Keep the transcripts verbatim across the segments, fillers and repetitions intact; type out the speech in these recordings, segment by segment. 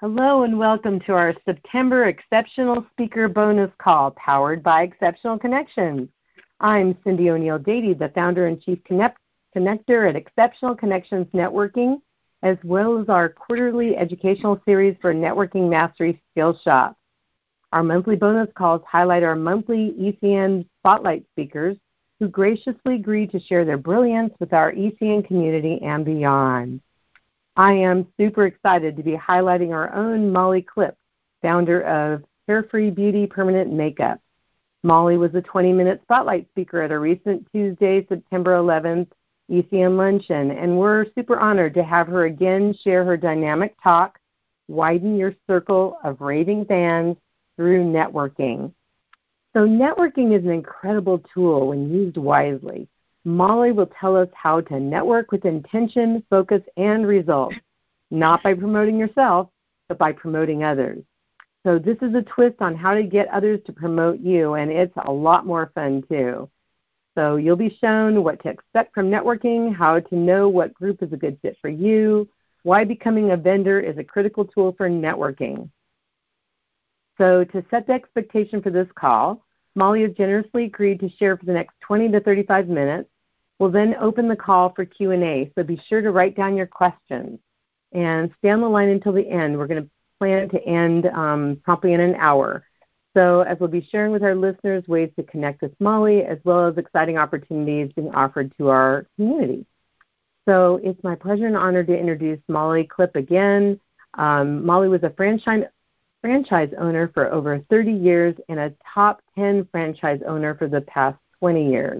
Hello and welcome to our September Exceptional Speaker Bonus Call powered by Exceptional Connections. I'm Cindy O'Neill Dady, the founder and chief connect- connector at Exceptional Connections Networking, as well as our quarterly educational series for Networking Mastery Skills Shop. Our monthly bonus calls highlight our monthly E C N Spotlight speakers who graciously agreed to share their brilliance with our E C N community and beyond. I am super excited to be highlighting our own Molly Clipp, founder of Carefree Beauty Permanent Makeup. Molly was a twenty-minute spotlight speaker at a recent Tuesday, September eleventh E C N luncheon, and we're super honored to have her again share her dynamic talk, Widen Your Circle of Raving Fans Through Networking. So networking is an incredible tool when used wisely. Molly will tell us how to network with intention, focus, and results, not by promoting yourself, but by promoting others. So this is a twist on how to get others to promote you, and it's a lot more fun too. So you'll be shown what to expect from networking, how to know what group is a good fit for you, why becoming a vendor is a critical tool for networking. So to set the expectation for this call, Molly has generously agreed to share for the next twenty to thirty-five minutes. We'll then open the call for Q and A, so be sure to write down your questions. And stay on the line until the end. We're going to plan to end um, promptly in an hour. So as we'll be sharing with our listeners ways to connect with Molly, as well as exciting opportunities being offered to our community. So it's my pleasure and honor to introduce Molly Clipp again. Um, Molly was a franchise franchise owner for over thirty years and a top ten franchise owner for the past twenty years.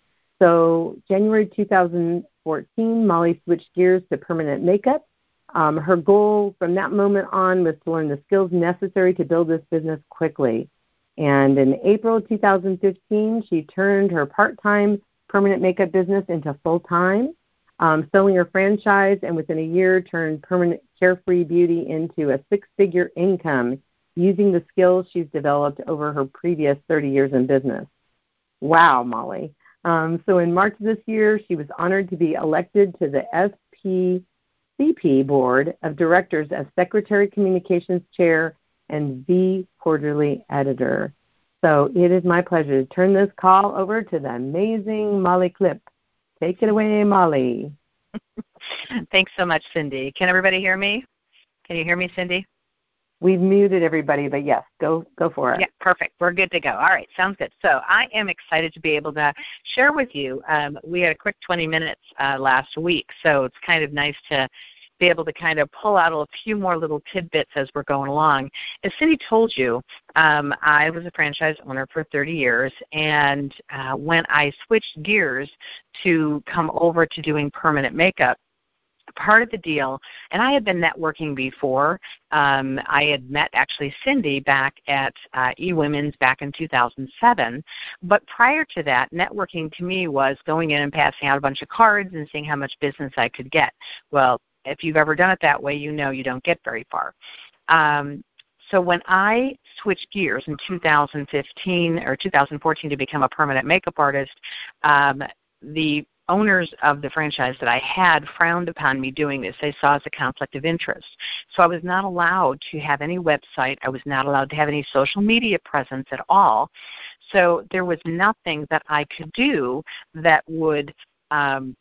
So January two thousand fourteen, Molly switched gears to permanent makeup. Um, her goal from that moment on was to learn the skills necessary to build this business quickly. And in April two thousand fifteen, she turned her part-time permanent makeup business into full-time, um, selling her franchise, and within a year turned permanent Carefree Beauty into a six-figure income using the skills she's developed over her previous thirty years in business. Wow, Molly. Um, so in March of this year, she was honored to be elected to the S P C P Board of Directors as Secretary Communications Chair and the Quarterly Editor. So it is my pleasure to turn this call over to the amazing Molly Clipp. Take it away, Molly. Thanks so much, Cindy. Can everybody hear me? Can you hear me, Cindy? We've muted everybody, but yes, go go for it. Yeah, perfect. We're good to go. All right, sounds good. So I am excited to be able to share with you. Um, we had a quick twenty minutes uh, last week, so it's kind of nice to be able to kind of pull out a few more little tidbits as we're going along. As Cindy told you, um, I was a franchise owner for thirty years, and uh, when I switched gears to come over to doing permanent makeup, part of the deal, and I had been networking before. Um, I had met actually Cindy back at uh, eWomen's back in two thousand seven. But prior to that, networking to me was going in and passing out a bunch of cards and seeing how much business I could get. Well, if you've ever done it that way, you know you don't get very far. Um, so when I switched gears in two thousand fifteen or two thousand fourteen to become a permanent makeup artist, um, the owners of the franchise that I had frowned upon me doing this. They saw it as a conflict of interest. So I was not allowed to have any website. I was not allowed to have any social media presence at all. So there was nothing that I could do that would um,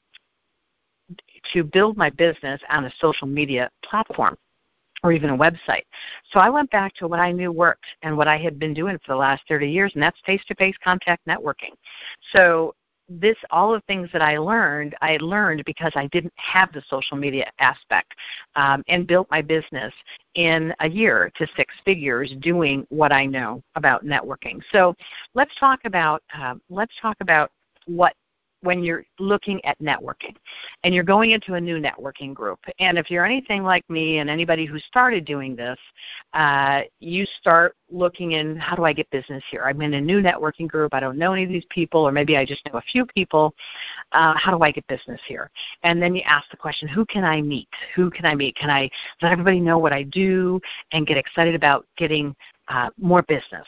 to build my business on a social media platform or even a website. So I went back to what I knew worked and what I had been doing for the last thirty years, and that's face-to-face contact networking. So this, all the things that I learned, I learned because I didn't have the social media aspect, um, and built my business in a year to six figures doing what I know about networking. So let's talk about uh, let's talk about what when you're looking at networking and you're going into a new networking group. And if you're anything like me and anybody who started doing this, uh, you start looking in, how do I get business here? I'm in a new networking group. I don't know any of these people, or maybe I just know a few people. Uh, how do I get business here? And then you ask the question, who can I meet? Who can I meet? Can I let everybody know what I do and get excited about getting uh, more business?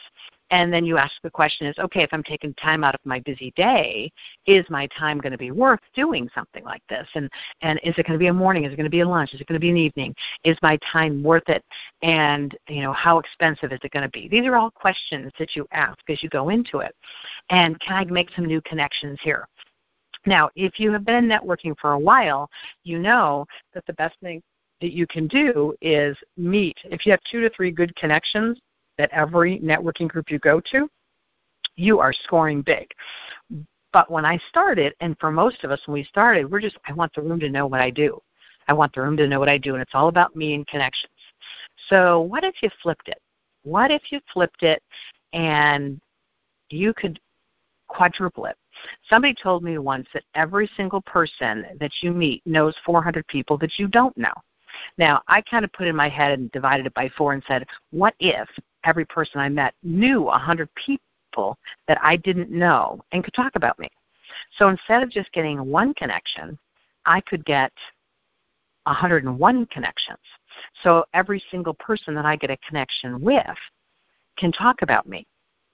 And then you ask the question is, okay, if I'm taking time out of my busy day, is my time going to be worth doing something like this? And and is it going to be a morning? Is it going to be a lunch? Is it going to be an evening? Is my time worth it? And, you know, how expensive is it going to be? These are all questions that you ask as you go into it. And can I make some new connections here? Now, if you have been networking for a while, you know that the best thing that you can do is meet. If you have two to three good connections at every networking group you go to, you are scoring big. But when I started, and for most of us when we started, we're just, I want the room to know what I do. I want the room to know what I do, and it's all about me and connections. So what if you flipped it? What if you flipped it and you could quadruple it? Somebody told me once that every single person that you meet knows four hundred people that you don't know. Now, I kind of put in my head and divided it by four and said, what if every person I met knew one hundred people that I didn't know and could talk about me? So instead of just getting one connection, I could get one hundred one connections. So every single person that I get a connection with can talk about me.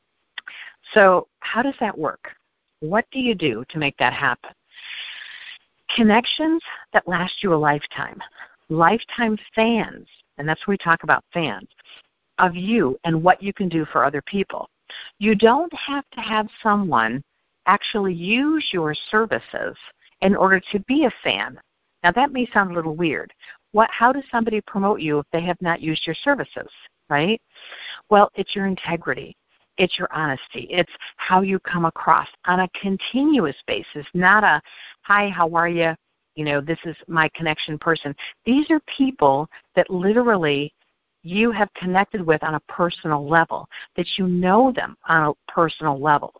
So how does that work? What do you do to make that happen? Connections that last you a lifetime. Lifetime fans, and that's when we talk about fans, of you and what you can do for other people. You don't have to have someone actually use your services in order to be a fan. Now, that may sound a little weird. What? How does somebody promote you if they have not used your services, right? Well, it's your integrity. It's your honesty. It's how you come across on a continuous basis, not a, hi, how are you? You know, this is my connection person. These are people that literally you have connected with on a personal level, that you know them on a personal level.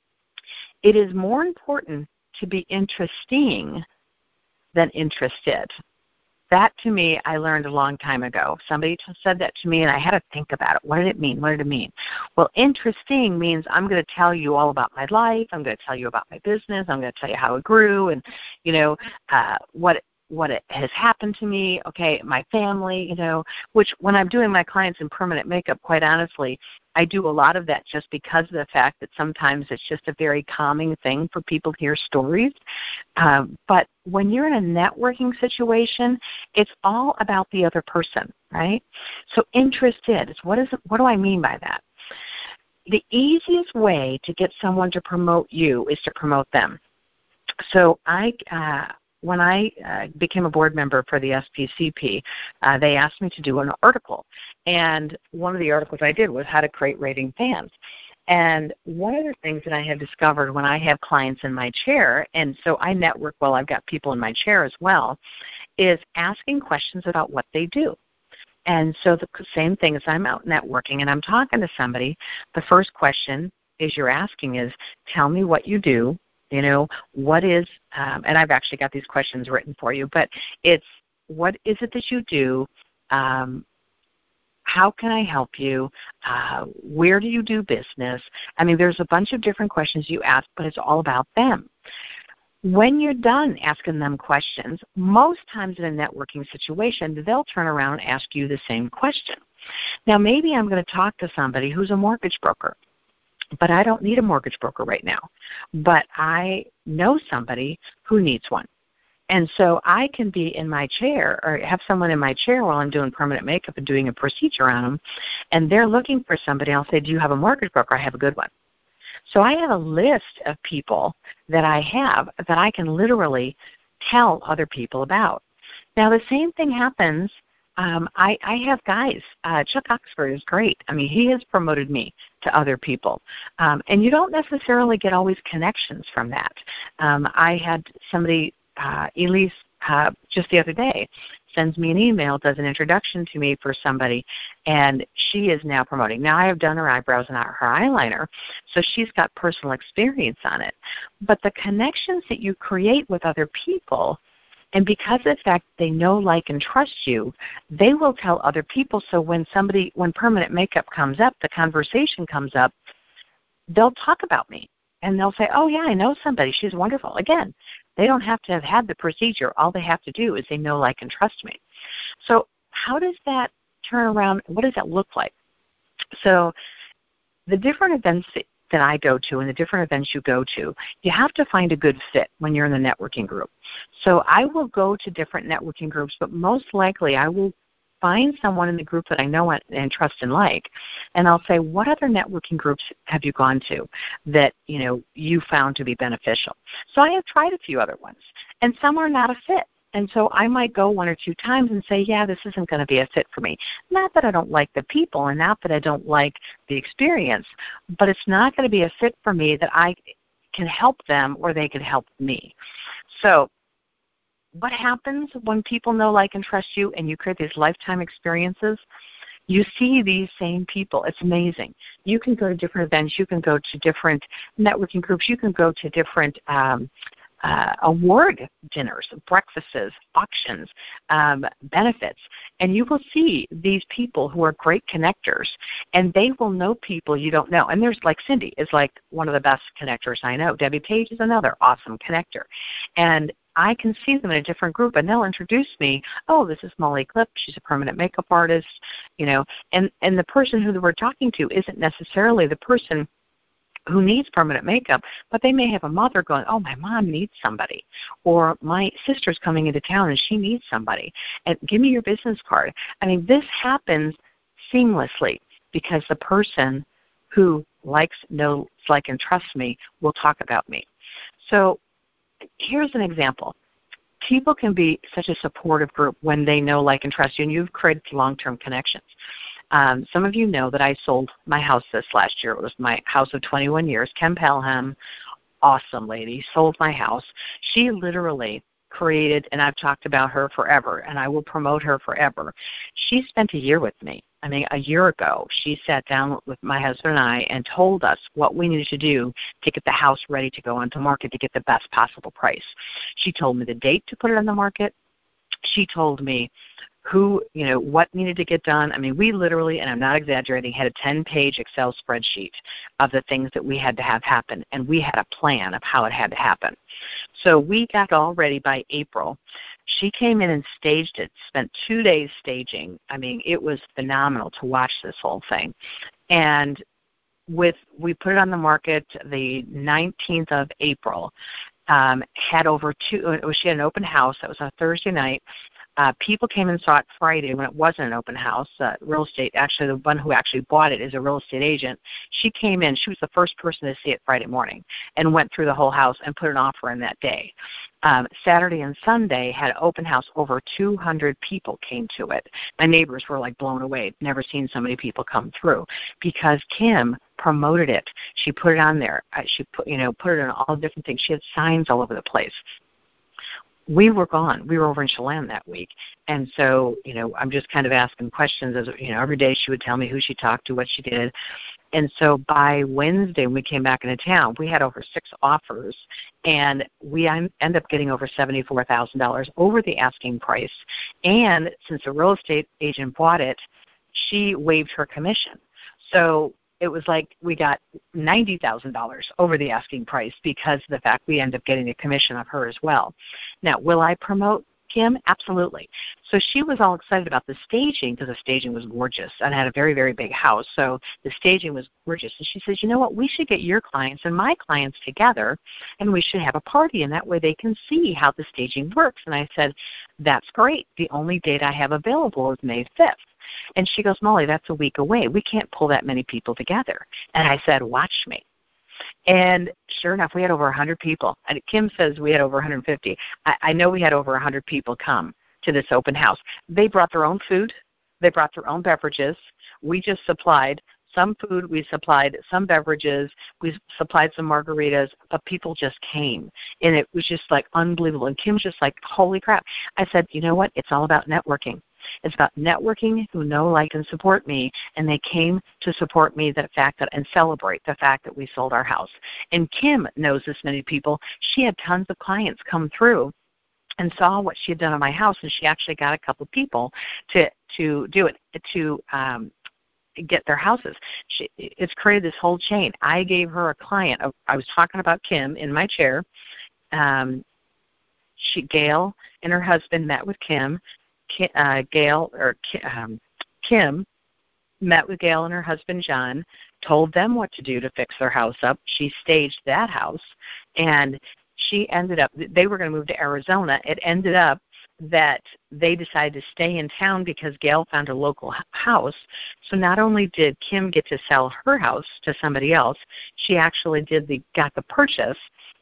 It is more important to be interesting than interested. That, to me, I learned a long time ago. Somebody said that to me, and I had to think about it. What did it mean? What did it mean? Well, interesting means I'm going to tell you all about my life. I'm going to tell you about my business. I'm going to tell you how it grew and, you know, uh, what what it has happened to me, okay, my family, you know, which when I'm doing my clients in permanent makeup, quite honestly, I do a lot of that just because of the fact that sometimes it's just a very calming thing for people to hear stories. Um, but when you're in a networking situation, it's all about the other person, right? So interested is what is it, what do I mean by that? The easiest way to get someone to promote you is to promote them. So I, uh, when I uh, became a board member for the S P C P, uh, they asked me to do an article. And one of the articles I did was how to create raving fans. And one of the things that I have discovered when I have clients in my chair, and so I network while I've got people in my chair as well, is asking questions about what they do. And so the same thing as I'm out networking and I'm talking to somebody, the first question is you're asking is, tell me what you do. You know, what is, um, and I've actually got these questions written for you, but it's, what is it that you do? Um, how can I help you? Uh, where do you do business? I mean, there's a bunch of different questions you ask, but it's all about them. When you're done asking them questions, most times in a networking situation, they'll turn around and ask you the same question. Now, maybe I'm going to talk to somebody who's a mortgage broker, but I don't need a mortgage broker right now. But I know somebody who needs one. And so I can be in my chair or have someone in my chair while I'm doing permanent makeup and doing a procedure on them, and they're looking for somebody. I'll say, do you have a mortgage broker? I have a good one. So I have a list of people that I have that I can literally tell other people about. Now, the same thing happens. Um, I, I have guys. Uh, Chuck Oxford is great. I mean, he has promoted me to other people. Um, and you don't necessarily get always connections from that. Um, I had somebody, uh, Elise, uh, just the other day, sends me an email, does an introduction to me for somebody, and she is now promoting. Now, I have done her eyebrows and her eyeliner, so she's got personal experience on it. But the connections that you create with other people, and because of the fact they know, like, and trust you, they will tell other people. So when somebody, when permanent makeup comes up, the conversation comes up, they'll talk about me. And they'll say, oh, yeah, I know somebody. She's wonderful. Again, they don't have to have had the procedure. All they have to do is they know, like, and trust me. So how does that turn around? What does that look like? So the different events that I go to and the different events you go to, you have to find a good fit when you're in the networking group. So I will go to different networking groups, but most likely I will find someone in the group that I know and trust and like, and I'll say, what other networking groups have you gone to that, you know, you found to be beneficial? So I have tried a few other ones, and some are not a fit. And so I might go one or two times and say, yeah, this isn't going to be a fit for me. Not that I don't like the people and not that I don't like the experience, but it's not going to be a fit for me that I can help them or they can help me. So what happens when people know, like, and trust you and you create these lifetime experiences? You see these same people. It's amazing. You can go to different events. You can go to different networking groups. You can go to different um, Uh, award dinners, breakfasts, auctions, um, benefits, and you will see these people who are great connectors, and they will know people you don't know. And there's, like, Cindy is like one of the best connectors I know. Debbie Page is another awesome connector. And I can see them in a different group, and they'll introduce me, oh, this is Molly Clip. She's a permanent makeup artist, you know, and, and the person who we're talking to isn't necessarily the person who needs permanent makeup, but they may have a mother going, oh, my mom needs somebody, or my sister's coming into town and she needs somebody, and give me your business card. I mean, this happens seamlessly because the person who likes, knows, like, and trusts me will talk about me. So here's an example. People can be such a supportive group when they know, like, and trust you, and you've created long-term connections. Um, some of you know that I sold my house this last year. It was my house of twenty-one years. Kim Pelham, awesome lady, sold my house. She literally created, and I've talked about her forever, and I will promote her forever. She spent a year with me. I mean, a year ago, she sat down with my husband and I and told us what we needed to do to get the house ready to go onto market to get the best possible price. She told me the date to put it on the market. She told me who, you know, what needed to get done. I mean, we literally, and I'm not exaggerating, had a ten-page Excel spreadsheet of the things that we had to have happen, and we had a plan of how it had to happen. So we got all ready by April. She came in and staged it, spent two days staging. I mean, it was phenomenal to watch this whole thing. And with we put it on the market the nineteenth of April, um, had over two, she had an open house. That was on a Thursday night. Uh, people came and saw it Friday when it wasn't an open house. Uh, real estate, actually, the one who actually bought it is a real estate agent. She came in. She was the first person to see it Friday morning and went through the whole house and put an offer in that day. Um, Saturday and Sunday had an open house. Over two hundred people came to it. My neighbors were, like, blown away. Never seen so many people come through because Kim promoted it. She put it on there. Uh, she put, you know, put it in all different things. She had signs all over the place. We were gone. We were over in Chelan that week. And so, you know, I'm just kind of asking questions. As you know, every day she would tell me who she talked to, what she did. And so by Wednesday, when we came back into town, we had over six offers, and we ended up getting over seventy-four thousand dollars over the asking price. And since the real estate agent bought it, she waived her commission. So it was like we got ninety thousand dollars over the asking price because of the fact we ended up getting a commission of her as well. Now, will I promote Kim? Absolutely. So she was all excited about the staging because the staging was gorgeous and had a very, very big house. So the staging was gorgeous. And she says, you know what, we should get your clients and my clients together, and we should have a party, and that way they can see how the staging works. And I said, that's great. The only date I have available is May fifth. And she goes, Molly, that's a week away. We can't pull that many people together. And I said, watch me. And sure enough, we had over one hundred people. And Kim says we had over one hundred fifty. I, I know we had over one hundred people come to this open house. They brought their own food. They brought their own beverages. We just supplied some food. We supplied some beverages. We supplied some margaritas. But people just came. And it was just, like, unbelievable. And Kim's just like, holy crap. I said, you know what? It's all about networking. It's about networking who know, like, and support me, and they came to support me the fact that and celebrate the fact that we sold our house. And Kim knows this many people. She had tons of clients come through and saw what she had done on my house, and she actually got a couple of people to to do it to um, get their houses. She, it's created this whole chain. I gave her a client. I was talking about Kim in my chair. Um, she Gail and her husband met with Kim. Uh, Gail or um, Kim met with Gail and her husband John. told them what to do to fix their house up. She staged that house, and she ended up, they were going to move to Arizona. It ended up that they decided to stay in town because Gail found a local house. So not only did Kim get to sell her house to somebody else, she actually did the got the purchase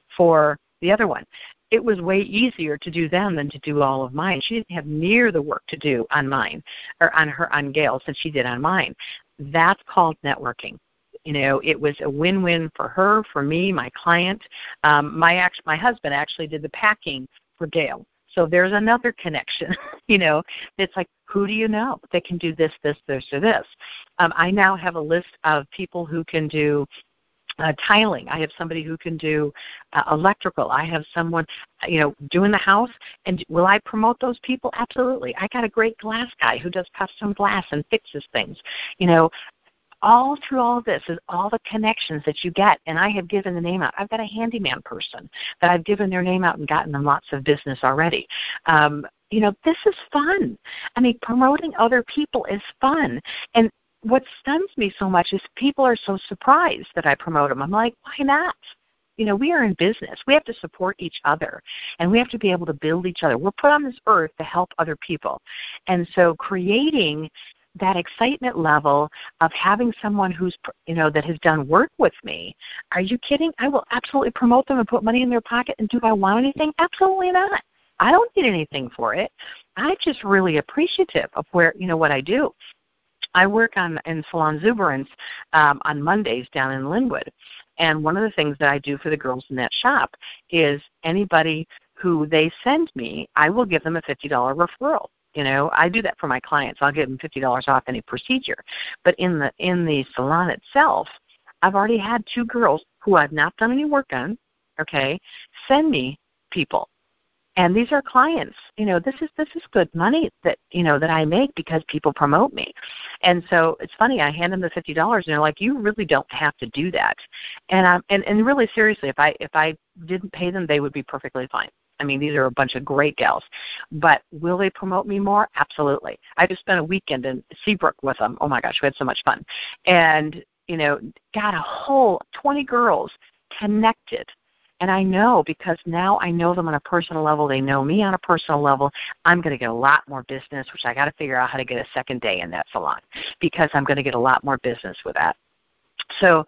for the other one. It was way easier to do them than to do all of mine. She didn't have near the work to do on mine, or on her, on Gail's, than she did on mine. That's called networking. You know, it was a win-win for her, for me, my client. Um, my act- my husband actually did the packing for Gail. So there's another connection, you know. It's like, who do you know that can do this, this, this, or this? Um, I now have a list of people who can do Uh, tiling. I have somebody who can do uh, electrical. I have someone, you know, doing the house. And will I promote those people? Absolutely. I got a great glass guy who does custom glass and fixes things. You know, all through all of this is all the connections that you get. And I have given the name out. I've got a handyman person that I've given their name out and gotten them lots of business already. Um, you know, this is fun. I mean, promoting other people is fun. And what stuns me so much is people are so surprised that I promote them. I'm like, why not? You know, we are in business. We have to support each other, and we have to be able to build each other. We're put on this earth to help other people. And so creating that excitement level of having someone who's, you know, that has done work with me, are you kidding? I will absolutely promote them and put money in their pocket. And do I want anything? Absolutely not. I don't need anything for it. I'm just really appreciative of where, you know, what I do. I work on in Salon Zuberance um, on Mondays down in Linwood, and one of the things that I do for the girls in that shop is anybody who they send me, I will give them a fifty dollars referral. You know, I do that for my clients. I'll give them fifty dollars off any procedure. But in the in the salon itself, I've already had two girls who I've not done any work on, okay, send me people. And these are clients. You know, this is this is good money that, you know, that I make because people promote me. And so it's funny, I hand them the fifty dollars and they're like, you really don't have to do that. And um and, and really seriously, if I if I didn't pay them, they would be perfectly fine. I mean, these are a bunch of great gals. But will they promote me more? Absolutely. I just spent a weekend in Seabrook with them. Oh my gosh, we had so much fun. And, you know, got a whole twenty girls connected. And I know, because now I know them on a personal level, they know me on a personal level, I'm going to get a lot more business, which I got to figure out how to get a second day in that salon, because I'm going to get a lot more business with that. So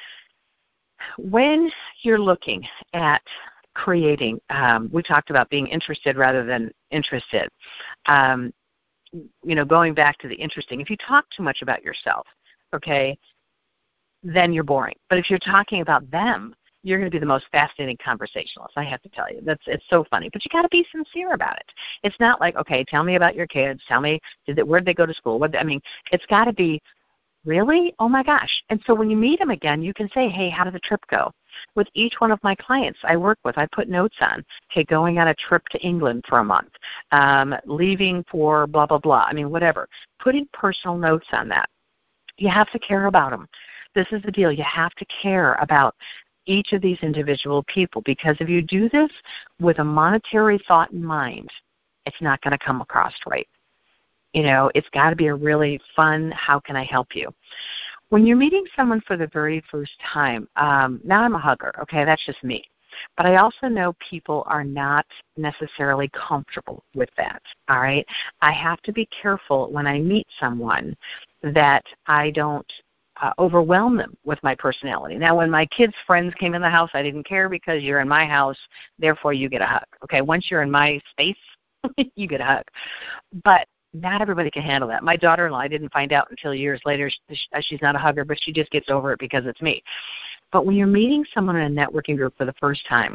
when you're looking at creating, um, we talked about being interested rather than interested. Um, you know, going back to the interesting, if you talk too much about yourself, okay, then you're boring. But if you're talking about them, you're going to be the most fascinating conversationalist, I have to tell you. That's It's so funny. But you got to be sincere about it. It's not like, okay, tell me about your kids. Tell me, did they, where did they go to school? What, I mean, it's got to be, really? Oh, my gosh. And so when you meet them again, you can say, hey, how did the trip go? With each one of my clients I work with, I put notes on, okay, going on a trip to England for a month, um, leaving for blah, blah, blah. I mean, whatever. Putting personal notes on that. You have to care about them. This is the deal. You have to care about each of these individual people, because if you do this with a monetary thought in mind, it's not going to come across right. You know, it's got to be a really fun, how can I help you? When you're meeting someone for the very first time, um, now I'm a hugger, okay, that's just me. But I also know people are not necessarily comfortable with that, all right? I have to be careful when I meet someone that I don't Uh, overwhelm them with my personality. Now, when my kids' friends came in the house, I didn't care, because you're in my house, therefore you get a hug. Okay, once you're in my space, you get a hug. But not everybody can handle that. My daughter-in-law, I didn't find out until years later, she's not a hugger, but she just gets over it because it's me. But when you're meeting someone in a networking group for the first time,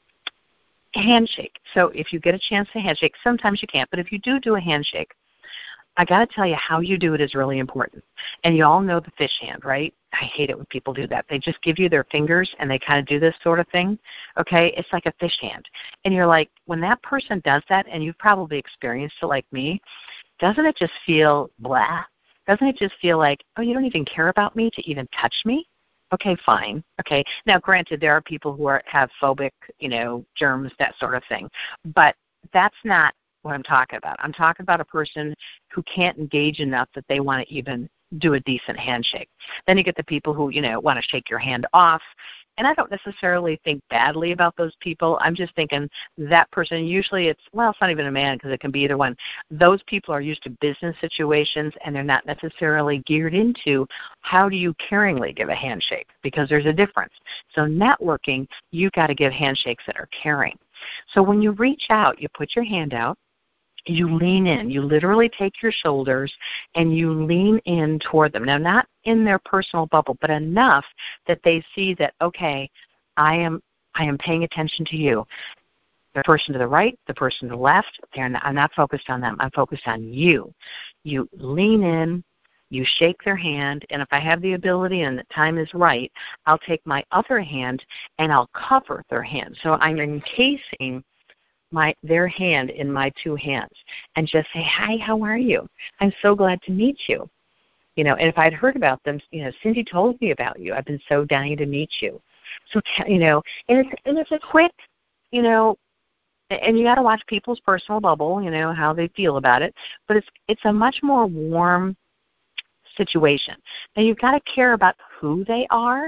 handshake. So if you get a chance to handshake, sometimes you can't, but if you do do a handshake, I got to tell you, how you do it is really important. And you all know the fish hand, right? I hate it when people do that. They just give you their fingers and they kind of do this sort of thing, okay? It's like a fish hand. And you're like, when that person does that, and you've probably experienced it like me, doesn't it just feel blah? Doesn't it just feel like, oh, you don't even care about me to even touch me? Okay, fine. Okay. Now, granted, there are people who are, have phobic, you know, germs, that sort of thing. But that's not what I'm talking about. I'm talking about a person who can't engage enough that they want to even do a decent handshake. Then you get the people who, you know, want to shake your hand off. And I don't necessarily think badly about those people. I'm just thinking that person, usually it's, well, it's not even a man because it can be either one. Those people are used to business situations, and they're not necessarily geared into how do you caringly give a handshake, because there's a difference. So networking, you've got to give handshakes that are caring. So when you reach out, you put your hand out, you lean in. You literally take your shoulders and you lean in toward them. Now, not in their personal bubble, but enough that they see that, okay, I am I am paying attention to you. The person to the right, the person to the left, they're not, I'm not focused on them. I'm focused on you. You lean in, you shake their hand, and if I have the ability and the time is right, I'll take my other hand and I'll cover their hand. So I'm encasing my their hand in my two hands and just say, hi, how are you? I'm so glad to meet you. You know, and if I'd heard about them, you know, Cindy told me about you. I've been so dying to meet you. So, you know, and it's, and it's a quick, you know, and you got to watch people's personal bubble, you know, how they feel about it. But it's it's a much more warm situation. Now, you've got to care about who they are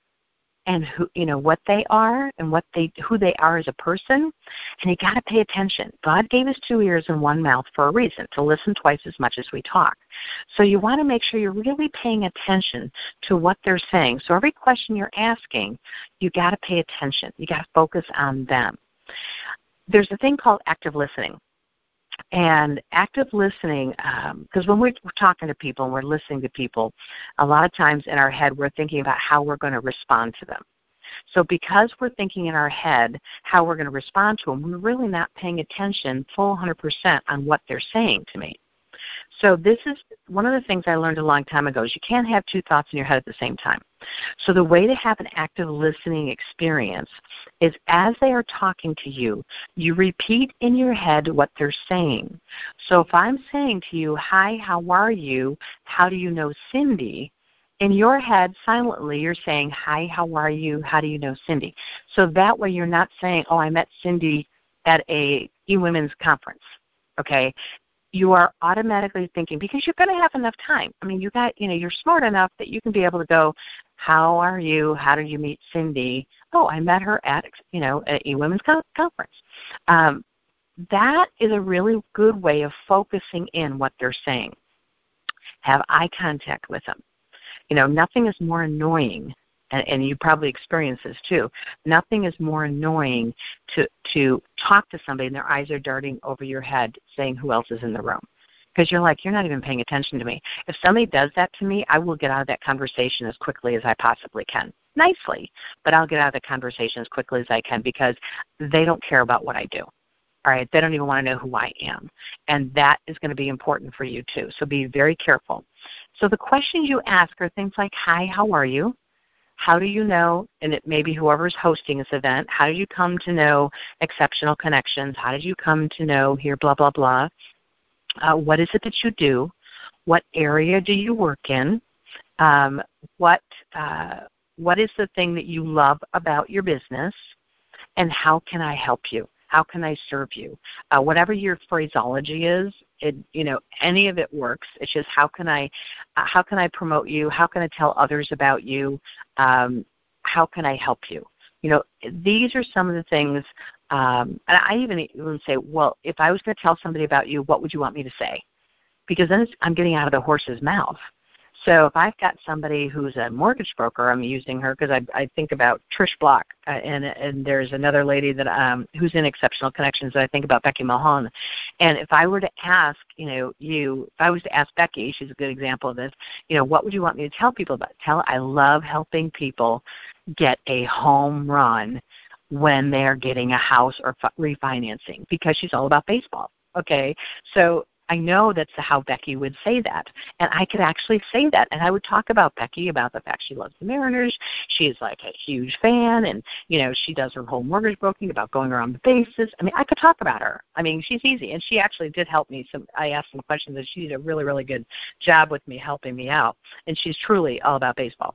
and who, you know, what they are and what they, who they are as a person, and you got to pay attention. God gave us two ears and one mouth for a reason, to listen twice as much as we talk. So you want to make sure you're really paying attention to what they're saying. So every question you're asking, you got to pay attention. You got to focus on them. There's a thing called active listening. And active listening, because um, when we're, we're talking to people and we're listening to people, a lot of times in our head we're thinking about how we're going to respond to them. So because we're thinking in our head how we're going to respond to them, we're really not paying attention full one hundred percent on what they're saying to me. So this is one of the things I learned a long time ago is you can't have two thoughts in your head at the same time. So the way to have an active listening experience is as they are talking to you, you repeat in your head what they're saying. So if I'm saying to you, hi, how are you? How do you know Cindy? In your head, silently, you're saying, hi, how are you? How do you know Cindy? So that way you're not saying, oh, I met Cindy at a e-women's conference, okay? You are automatically thinking, because you're going to have enough time. I mean, you got, you know, you're smart enough that you can be able to go, how are you? How did you meet Cindy? Oh, I met her at, you know, at e-women's conference. Um, that is a really good way of focusing in what they're saying. Have eye contact with them. You know, nothing is more annoying, and, and you probably experience this too, nothing is more annoying to, to talk to somebody and their eyes are darting over your head saying who else is in the room. Because you're like, you're not even paying attention to me. If somebody does that to me, I will get out of that conversation as quickly as I possibly can. Nicely, but I'll get out of the conversation as quickly as I can because they don't care about what I do. All right, they don't even want to know who I am. And that is going to be important for you too. So be very careful. So the questions you ask are things like, hi, how are you? How do you know, and it may be whoever's hosting this event, how did you come to know Exceptional Connections? How did you come to know here, blah, blah, blah? Uh, what is it that you do? What area do you work in? Um, what uh, what is the thing that you love about your business? And how can I help you? How can I serve you? Uh, whatever your phraseology is, it, you know, any of it works. It's just how can I, uh, how can I promote you? How can I tell others about you? Um, how can I help you? You know, these are some of the things. Um, and I even even say, well, if I was going to tell somebody about you, what would you want me to say? Because then it's, I'm getting out of the horse's mouth. So if I've got somebody who's a mortgage broker, I'm using her because I, I think about Trish Block, uh, and and there's another lady that um, who's in Exceptional Connections that I think about, Becky Mahon. And if I were to ask, you know, you, if I was to ask Becky, she's a good example of this, you know, what would you want me to tell people about? Tell, I love helping people get a home run when they're getting a house or refinancing because she's all about baseball, okay? So I know that's how Becky would say that, and I could actually say that, and I would talk about Becky, about the fact she loves the Mariners. She's like a huge fan, and, you know, she does her whole mortgage broking about going around the bases. I mean, I could talk about her. I mean, she's easy, and she actually did help me. Some I asked some questions, and she did a really, really good job with me, helping me out, and she's truly all about baseball.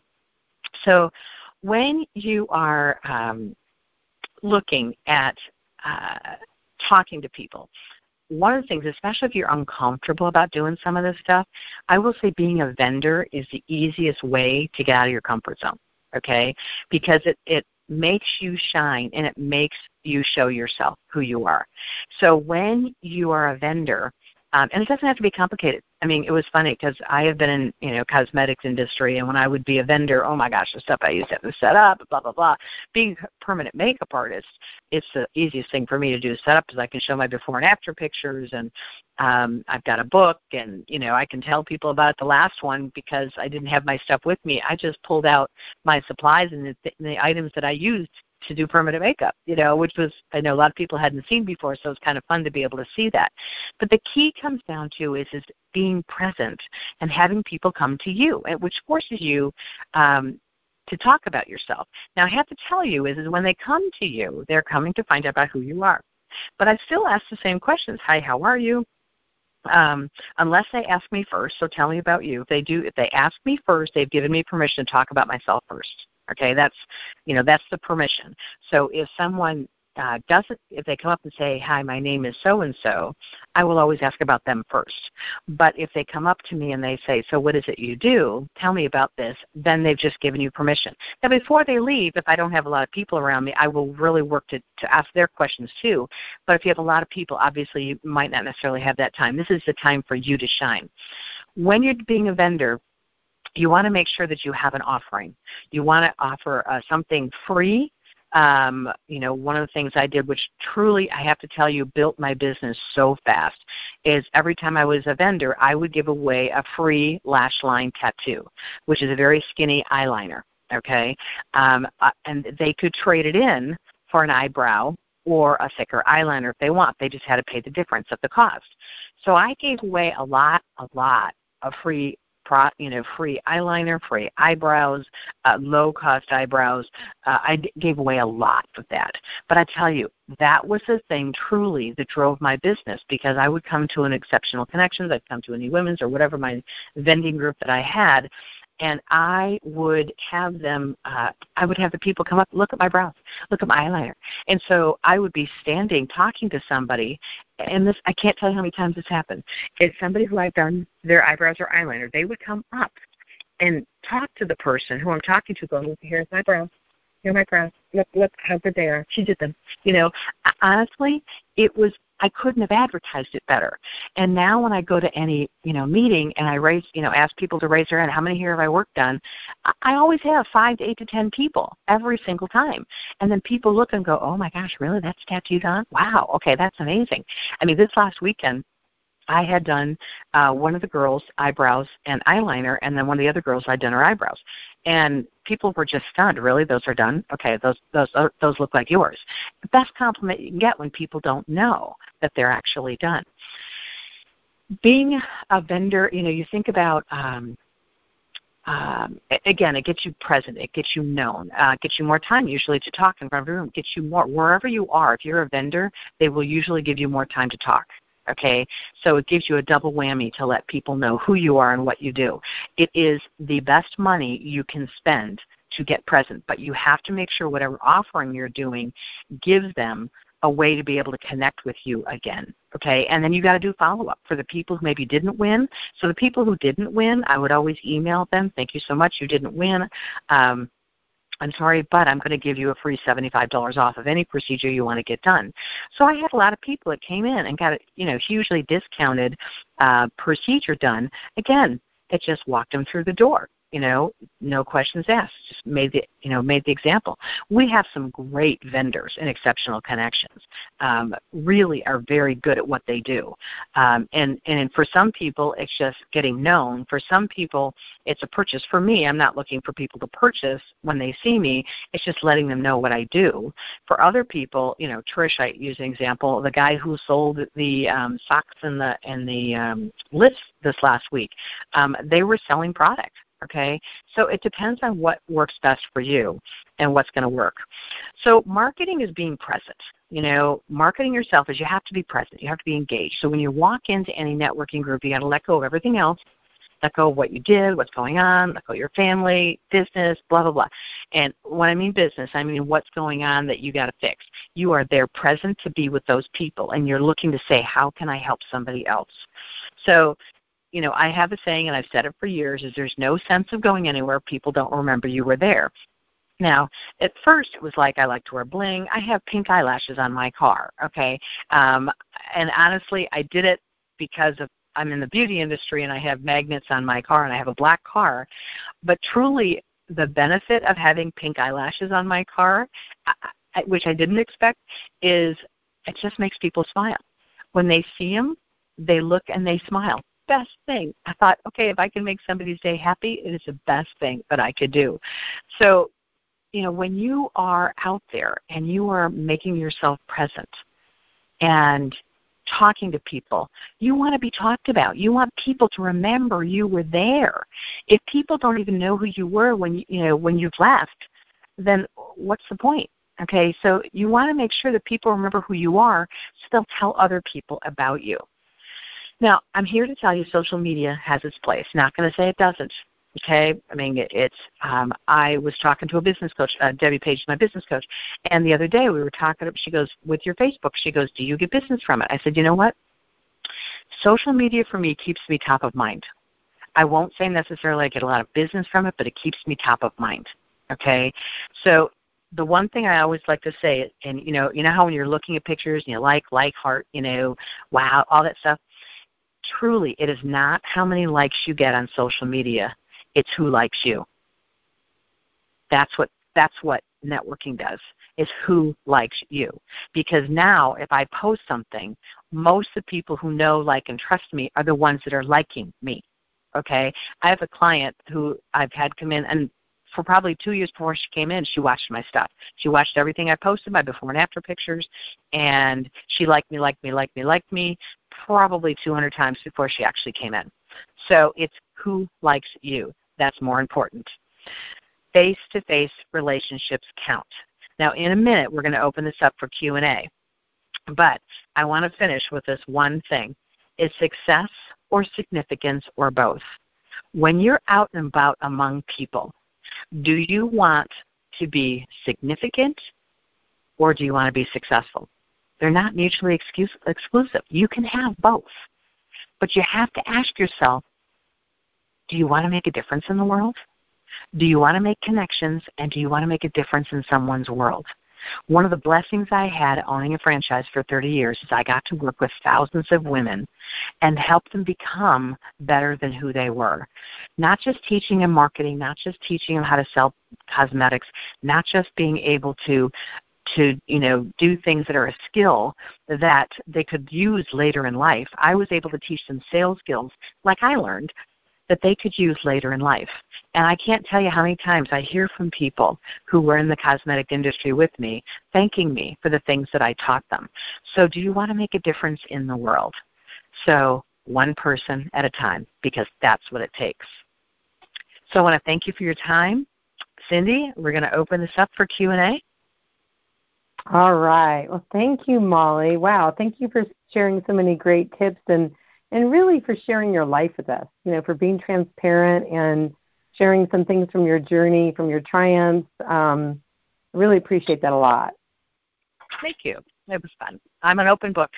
So when you are um, looking at uh, talking to people, one of the things, especially if you're uncomfortable about doing some of this stuff, I will say being a vendor is the easiest way to get out of your comfort zone, okay? Because it, it makes you shine and it makes you show yourself who you are. So when you are a vendor, um, and it doesn't have to be complicated. I mean, it was funny because I have been in, you know, cosmetics industry, and when I would be a vendor, oh my gosh, the stuff I used to have to set up, blah, blah, blah. Being a permanent makeup artist, it's the easiest thing for me to do to set up because I can show my before and after pictures, and um, I've got a book, and, you know, I can tell people about the last one because I didn't have my stuff with me. I just pulled out my supplies and the, the items that I used to do permanent makeup, you know, which was, I know a lot of people hadn't seen before, so it's kind of fun to be able to see that. But the key comes down to is, is being present and having people come to you, which forces you um, to talk about yourself. Now, I have to tell you is, is when they come to you, they're coming to find out about who you are. But I still ask the same questions. Hi, how are you? Um, unless they ask me first, so tell me about you. If they do, if they ask me first, they've given me permission to talk about myself first. Okay, that's, you know, that's the permission. So if someone uh, doesn't, if they come up and say, hi, my name is so-and-so, I will always ask about them first. But if they come up to me and they say, so what is it you do? Tell me about this, then they've just given you permission. Now, before they leave, if I don't have a lot of people around me, I will really work to, to ask their questions too. But if you have a lot of people, obviously you might not necessarily have that time. This is the time for you to shine. When you're being a vendor, you want to make sure that you have an offering. You want to offer uh, something free. Um, you know, one of the things I did, which truly, I have to tell you, built my business so fast, is every time I was a vendor, I would give away a free lash line tattoo, which is a very skinny eyeliner, okay? Um, uh, and they could trade it in for an eyebrow or a thicker eyeliner if they want. They just had to pay the difference of the cost. So I gave away a lot, a lot of free Pro, you know, free eyeliner, free eyebrows, uh, low-cost eyebrows. Uh, I d- gave away a lot of that. But I tell you, that was the thing truly that drove my business, because I would come to an Exceptional Connections, I'd come to a New Women's or whatever my vending group that I had, and I would have them, uh, I would have the people come up, look at my brows, look at my eyeliner. And so I would be standing talking to somebody, and this, I can't tell you how many times this happened. It's somebody who I've done their eyebrows or eyeliner. They would come up and talk to the person who I'm talking to, going, look, here's my brows. Here are my brows. Look, look how good they are. She did them. You know, honestly, it was, I couldn't have advertised it better. And now when I go to any, you know, meeting and I raise, you know, ask people to raise their hand, how many here have I work done? I always have five to eight to ten people every single time. And then people look and go, oh my gosh, really? That's tattooed on? Wow. Okay, that's amazing. I mean, this last weekend, I had done uh, one of the girls' eyebrows and eyeliner, and then one of the other girls, I'd done her eyebrows. And people were just stunned. Really? Those are done? Okay, those those are, those look like yours. The best compliment you can get when people don't know that they're actually done. Being a vendor, you know, you think about, um, um, again, it gets you present. It gets you known. Uh, gets you more time usually to talk in front of a room. Gets you more. Wherever you are, if you're a vendor, they will usually give you more time to talk. Okay, so it gives you a double whammy to let people know who you are and what you do. It is the best money you can spend to get present, but you have to make sure whatever offering you're doing gives them a way to be able to connect with you again. Okay, and then you got to do follow-up for the people who maybe didn't win. So the people who didn't win, I would always email them, thank you so much, you didn't win. Um, I'm sorry, but I'm going to give you a free seventy-five dollars off of any procedure you want to get done. So I had a lot of people that came in and got a, you know, hugely discounted uh, procedure done. Again, it just walked them through the door. You know, no questions asked. Just made the, you know, made the example. We have some great vendors in Exceptional Connections. Um, really are very good at what they do. Um, and, and for some people, it's just getting known. For some people, it's a purchase. For me, I'm not looking for people to purchase when they see me. It's just letting them know what I do. For other people, you know, Trish, I use an example, the guy who sold the um, socks and the and the um, lifts this last week. Um, they were selling product. Okay, so it depends on what works best for you and what's going to work. So marketing is being present. You know, marketing yourself is you have to be present. You have to be engaged. So when you walk into any networking group, you got to let go of everything else Let go of what you did, what's going on, let go of your family, business, blah, blah, blah. And when I mean business, I mean what's going on that you got to fix. You are there present to be with those people, and you're looking to say, how can I help somebody else? So, you know, I have a saying, and I've said it for years, is there's no sense of going anywhere. People don't remember you were there. Now, at first, it was like I like to wear bling. I have pink eyelashes on my car, okay? Um, and honestly, I did it because of I'm in the beauty industry, and I have magnets on my car, and I have a black car. But truly, the benefit of having pink eyelashes on my car, I, which I didn't expect, is it just makes people smile. When they see them, they look and they smile. Best thing. I thought, okay, if I can make somebody's day happy, it is the best thing that I could do. So, you know, when you are out there and you are making yourself present and talking to people, you want to be talked about. You want people to remember you were there. If people don't even know who you were when you, you know when you've left, then what's the point? Okay, so you want to make sure that people remember who you are, so they'll tell other people about you. Now, I'm here to tell you social media has its place. Not going to say it doesn't. Okay, I mean, it, it's, um, I was talking to a business coach, uh, Debbie Page, my business coach, and the other day we were talking, she goes, with your Facebook, she goes, do you get business from it? I said, you know what? Social media for me keeps me top of mind. I won't say necessarily I get a lot of business from it, but it keeps me top of mind, okay? So the one thing I always like to say, and, you know, you know how when you're looking at pictures and you like, like, heart, you know, wow, all that stuff, truly, it is not how many likes you get on social media. It's who likes you. That's what that's what networking does, is who likes you. Because now if I post something, most of the people who know, like, and trust me are the ones that are liking me. Okay? I have a client who I've had come in, and for probably two years before she came in, she watched my stuff. She watched everything I posted, my before and after pictures, and she liked me, liked me, liked me, liked me probably two hundred times before she actually came in. So it's who likes you. That's more important. Face-to-face relationships count. Now, in a minute, we're going to open this up for Q and A. But I want to finish with this one thing. Is success or significance or both? When you're out and about among people, do you want to be significant or do you want to be successful? They're not mutually exclusive. You can have both. But you have to ask yourself, do you want to make a difference in the world? Do you want to make connections, and do you want to make a difference in someone's world? One of the blessings I had owning a franchise for thirty years is I got to work with thousands of women and help them become better than who they were. Not just teaching them marketing, not just teaching them how to sell cosmetics, not just being able to to, you know, do things that are a skill that they could use later in life. I was able to teach them sales skills, like I learned, that they could use later in life. And I can't tell you how many times I hear from people who were in the cosmetic industry with me thanking me for the things that I taught them. So do you want to make a difference in the world? So one person at a time, because that's what it takes. So I want to thank you for your time. Cindy, we're going to open this up for Q and A. All right. Well, thank you, Molly. Wow, thank you for sharing so many great tips and And really for sharing your life with us, you know, for being transparent and sharing some things from your journey, from your triumphs. Um, I really appreciate that a lot. Thank you. It was fun. I'm an open book.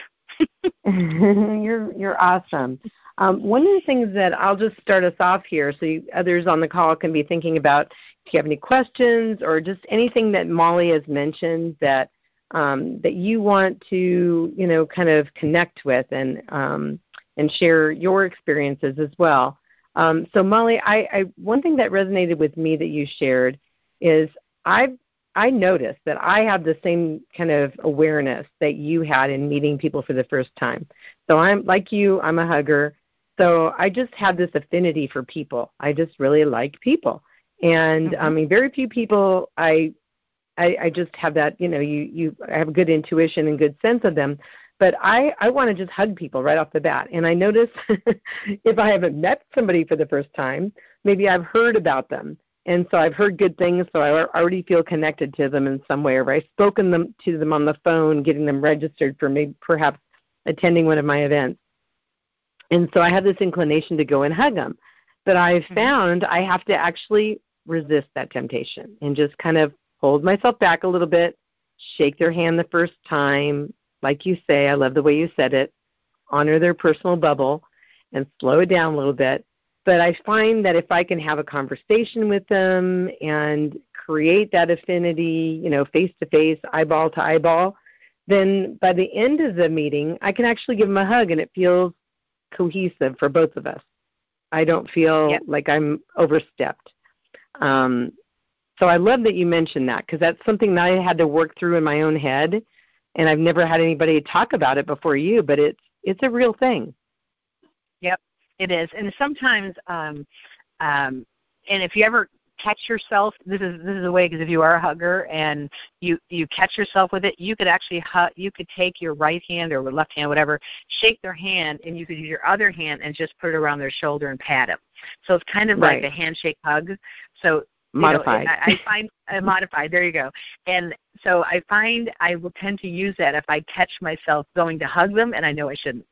you're you're awesome. Um, one of the things that I'll just start us off here so you, others on the call can be thinking about, if you have any questions or just anything that Molly has mentioned that um, that you want to, you know, kind of connect with and um, and share your experiences as well. Um, so, Molly, I, I one thing that resonated with me that you shared is I I noticed that I have the same kind of awareness that you had in meeting people for the first time. So I'm like you, I'm a hugger. So I just have this affinity for people. I just really like people. And mm-hmm. I mean, very few people I, I I just have that, you know, you, you I have good intuition and good sense of them. But I, I want to just hug people right off the bat. And I notice if I haven't met somebody for the first time, maybe I've heard about them. And so I've heard good things, so I already feel connected to them in some way. Or I've spoken them to them on the phone, getting them registered for maybe perhaps attending one of my events. And so I have this inclination to go and hug them. But I've found I have to actually resist that temptation and just kind of hold myself back a little bit, shake their hand the first time. Like you say, I love the way you said it, honor their personal bubble and slow it down a little bit. But I find that if I can have a conversation with them and create that affinity, you know, face-to-face, eyeball to eyeball, then by the end of the meeting, I can actually give them a hug and it feels cohesive for both of us. I don't feel yep. like I'm overstepped. Um, so I love that you mentioned that because that's something that I had to work through in my own head, and I've never had anybody talk about it before you, but it's it's a real thing. Yep, it is. And sometimes, um, um, and if you ever catch yourself, this is this is a way because if you are a hugger and you, you catch yourself with it, you could actually hug, you could take your right hand or left hand, whatever, shake their hand, and you could use your other hand and just put it around their shoulder and pat them. So it's kind of right. like a handshake hug. So modified. You know, I, I find uh, modified. There you go. And so I find I will tend to use that if I catch myself going to hug them, and I know I shouldn't.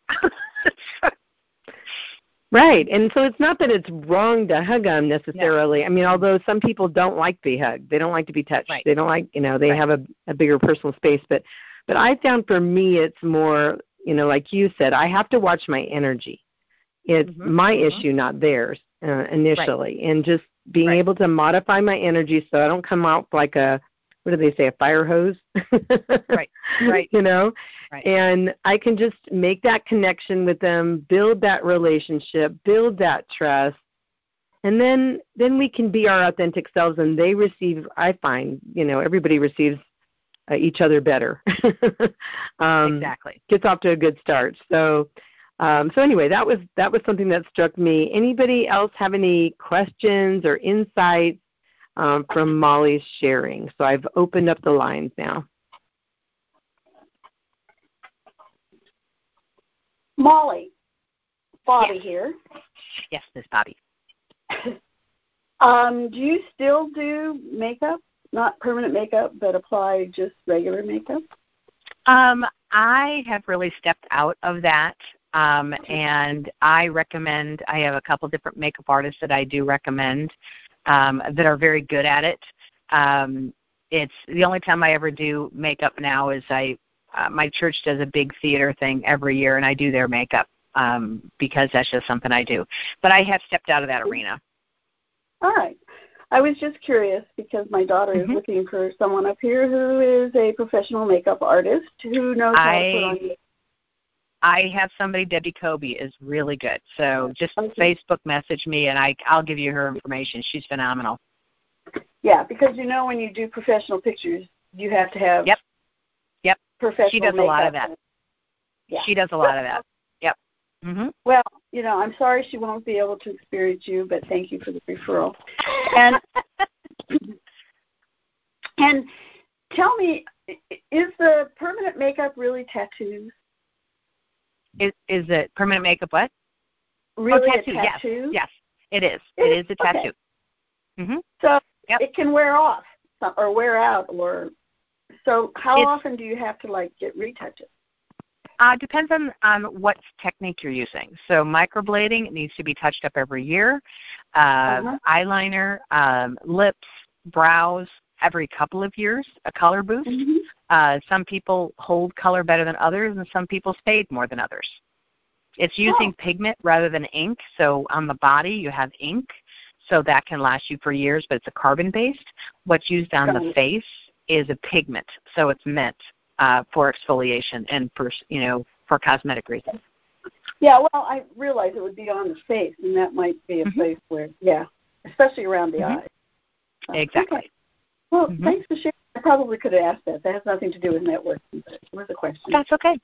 Right, and so it's not that it's wrong to hug them necessarily. No. I mean, although some people don't like to be hugged, they don't like to be touched. Right. They don't like, you know, they right. have a, a bigger personal space. But, but I found for me, it's more, you know, like you said, I have to watch my energy. It's mm-hmm. my mm-hmm. issue, not theirs uh, initially, right. and just being right. able to modify my energy so I don't come out like a, what do they say, a fire hose? right, right. You know, right. and I can just make that connection with them, build that relationship, build that trust, and then then we can be our authentic selves, and they receive, I find, you know, everybody receives uh, each other better. um, exactly. Gets off to a good start. So, um, so anyway, that was that was something that struck me. Anybody else have any questions or insights Um, from Molly's sharing? So I've opened up the lines now. Molly, Bobby yes. here. Yes, Miss Bobby. um, do you still do makeup? Not permanent makeup, but apply just regular makeup? Um, I have really stepped out of that. Um, and I recommend, I have a couple different makeup artists that I do recommend um, that are very good at it. Um, it's the only time I ever do makeup now is I, uh, my church does a big theater thing every year, and I do their makeup um, because that's just something I do. But I have stepped out of that arena. All right. I was just curious because my daughter mm-hmm. is looking for someone up here who is a professional makeup artist who knows how I, to put on makeup. I have somebody, Debbie Kobe, is really good. So just okay. Facebook message me, and I, I'll give you her information. She's phenomenal. Yeah, because, you know, when you do professional pictures, you have to have yep. Yep. professional She does makeup. a lot of that. Yeah. She does a lot of that. Yep. Mm-hmm. Well, you know, I'm sorry she won't be able to experience you, but thank you for the referral. And and tell me, is the permanent makeup really tattoos? Is, is it permanent makeup what? Really oh, tattoo. a tattoo? Yes, yes, it is. It, it is a tattoo. Okay. Mm-hmm. So yep. it can wear off or wear out, or so how it's, often do you have to like get retouches? Uh, depends on, on what technique you're using. So microblading needs to be touched up every year. Uh, uh-huh. Eyeliner, um, lips, brows, every couple of years, a color boost. Mm-hmm. Uh, some people hold color better than others, and some people fade more than others. It's using oh. pigment rather than ink. So on the body, you have ink, so that can last you for years, but it's a carbon-based. What's used on the face is a pigment, so it's meant uh, for exfoliation and for, you know, for cosmetic reasons. Yeah, well, I realize it would be on the face, and that might be a mm-hmm. place where, yeah, especially around the mm-hmm. eyes. Uh, exactly. Okay. Well, mm-hmm. thanks for sharing. I probably could have asked that. That has nothing to do with networking, but it was a question. That's okay.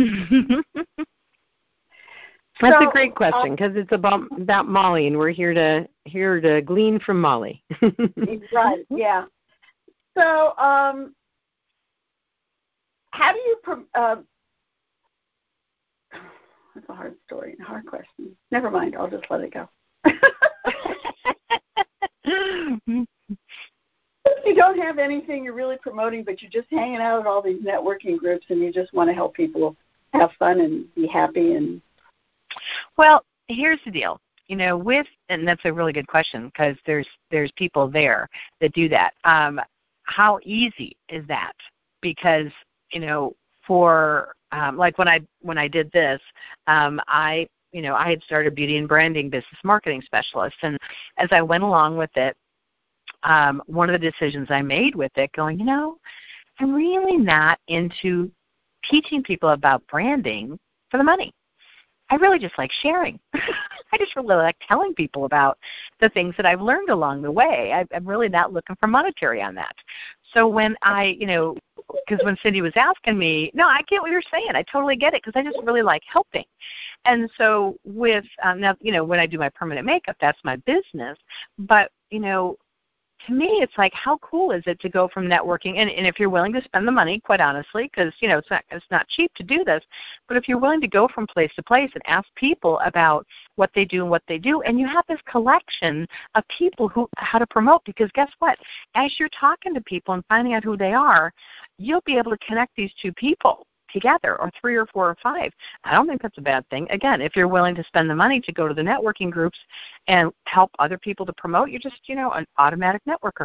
That's so, a great question because uh, it's about about Molly, and we're here to here to glean from Molly. Right. Yeah. So, um, how do you? Uh, that's a hard story, a hard question. Never mind. I'll just let it go. If you don't have anything you're really promoting, but you're just hanging out at all these networking groups, and you just want to help people have fun and be happy and. Well, here's the deal. you know, with, and that's a really good question because there's there's people there that do that. Um, how easy is that? Because, you know, for um, like when I when I did this, um, I you know I had started beauty and branding business marketing specialist, and as I went along with it, um, one of the decisions I made with it, going, you know, I'm really not into teaching people about branding for the money. I really just like sharing. I just really like telling people about the things that I've learned along the way. I, I'm really not looking for monetary on that. So when I, you know, because when Cindy was asking me, no, I get what you're saying. I totally get it because I just really like helping. And so with, um, now, you know, when I do my permanent makeup, that's my business. But, you know, to me, it's like, how cool is it to go from networking, and, and if you're willing to spend the money, quite honestly, because, you know, it's not, it's not cheap to do this, but if you're willing to go from place to place and ask people about what they do and what they do, and you have this collection of people who, how to promote, because guess what? As you're talking to people and finding out who they are, you'll be able to connect these two people together, or three or four or five. I don't think that's a bad thing. Again, if you're willing to spend the money to go to the networking groups and help other people to promote, you're just, you know, an automatic networker.